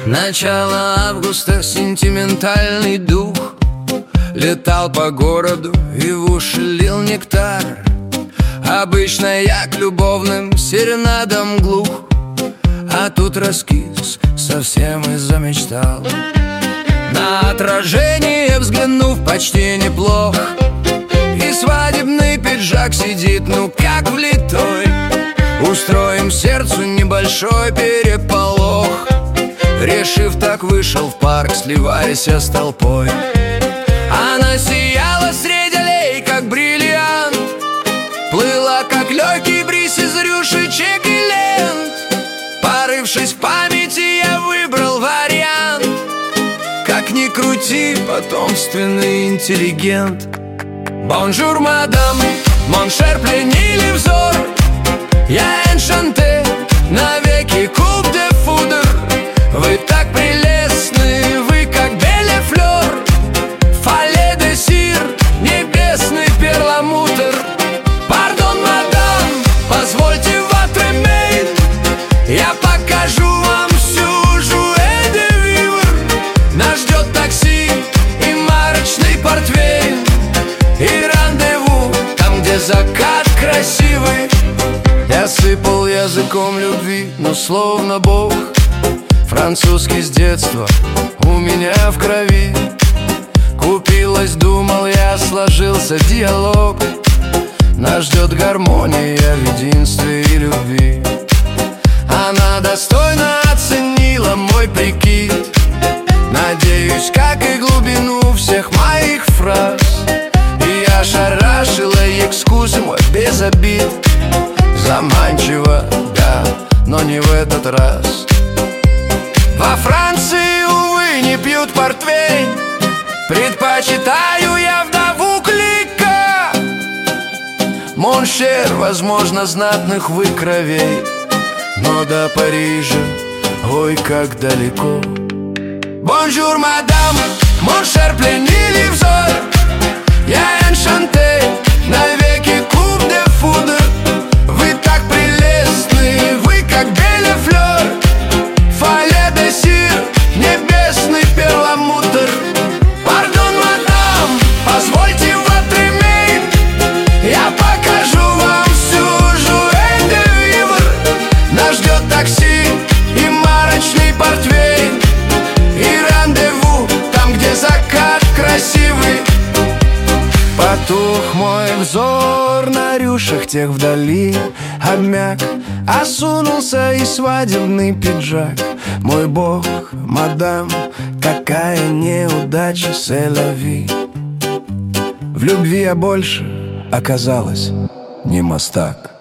Начало августа, сентиментальный дух летал по городу и в уши лил нектар. Обычно я к любовным серенадам глух, а тут раскис, совсем и замечтал. На отражение взглянув, почти неплох, и свадебный пиджак сидит, ну как влитой. Устроим сердцу небольшой переполох. Решив, так вышел в парк, сливаясь с толпой. Она сияла среди аллей, как бриллиант, плыла, как легкий бриз из рюшечек и лент. Порывшись в памяти, я выбрал вариант. Как ни крути, потомственный интеллигент. Бонжур, мадам, моншер пленили взор. Я эншанте, навеки куб де фудр. Вы так прелестны, вы как белле-флёр, фале де сир, небесный перламутр. Пардон, мадам, позвольте votre main. Я покажу вам всю жуэ де вивр. Нас ждет такси и марочный портвейн, и рандеву там, где закат красивый. Я сыпал языком любви, но словно Бог. Французский с детства у меня в крови. Купилась, думал я, сложился диалог. Нас ждет гармония в единстве и любви. Она достойно оценила мой прикид. Надеюсь, как и глубину всех моих фраз. И ошарашила экскуз-мой без обид. Заманчиво, да, но не в этот раз. Во Франции, увы, не пьют портвейн. Предпочитаю я вдову клика. Моншер, возможно, знатных вы кровей, но до Парижа, ой, как далеко. Бонжур, мадам, моншер пленили взор. Я эншанте, навеки куб де фудр. Вы так прелестны, вы как белле-флёр, фале де сир, небесный перламутр. Пардон, мадам, позвольте votre main. Я покажу вам всю жуэ де вивр. Нас ждет такси и марочный портвейн, и рандеву там, где закат красивый. Потух мой взор на рюшах тех вдали, обмяк, осунулся и свадебный пиджак. Мой бог, мадам, какая неудача, c'est-la-vie. В любви я больше оказалась не мастак.